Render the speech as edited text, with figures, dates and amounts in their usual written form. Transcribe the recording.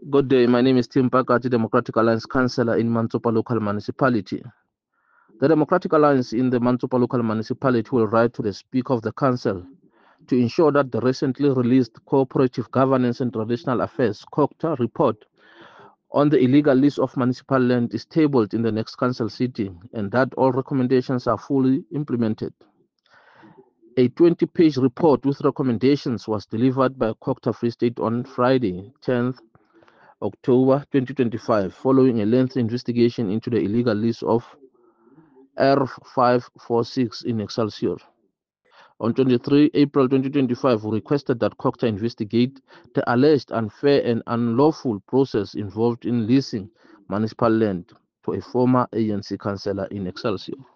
Good day. My name is Tim Pakati, Democratic Alliance Councillor in Mantsopa Local Municipality. The Democratic Alliance in the Mantsopa Local Municipality will write to the Speaker of the Council to ensure that the recently released Cooperative Governance and Traditional Affairs (COGTA) report on the illegal lease of municipal land is tabled in the next council sitting and that all recommendations are fully implemented. A 20-page report with recommendations was delivered by COGTA Free State on Friday, 10th October 2025, following a lengthy investigation into the illegal lease of R546 in Excelsior. On 23 April 2025, we requested that COGTA investigate the alleged unfair and unlawful process involved in leasing municipal land to a former ANC councillor in Excelsior.